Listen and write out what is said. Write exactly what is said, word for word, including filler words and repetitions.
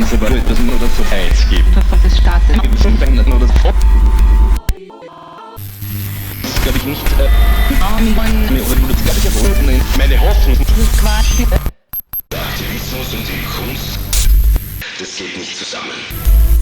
so weit, dass nur das so AIDS gibt. Des Staates. Nur das das glaube ich nicht, äh, nee, oder du das gar nicht erfunden, nee. Meine Hoffnung. Quatsch. Aktivismus und die Kunst, das geht nicht zusammen.